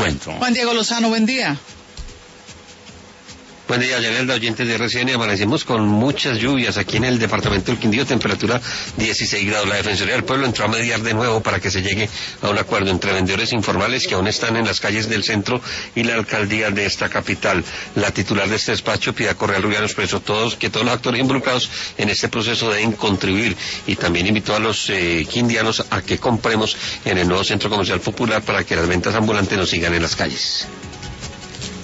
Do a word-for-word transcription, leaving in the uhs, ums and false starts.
encuentro. Juan Diego Lozano, buen día. Buen día, Yanelda, oyentes de R C N. Amanecemos con muchas lluvias aquí en el departamento del Quindío, temperatura dieciséis grados. La Defensoría del Pueblo entró a mediar de nuevo para que se llegue a un acuerdo entre vendedores informales que aún están en las calles del centro y la alcaldía de esta capital. La titular de este despacho, Piedad Correa Rubiano, expresó todos, que todos los actores involucrados en este proceso deben contribuir, y también invitó a los eh, quindianos a que compremos en el nuevo Centro Comercial Popular para que las ventas ambulantes no sigan en las calles.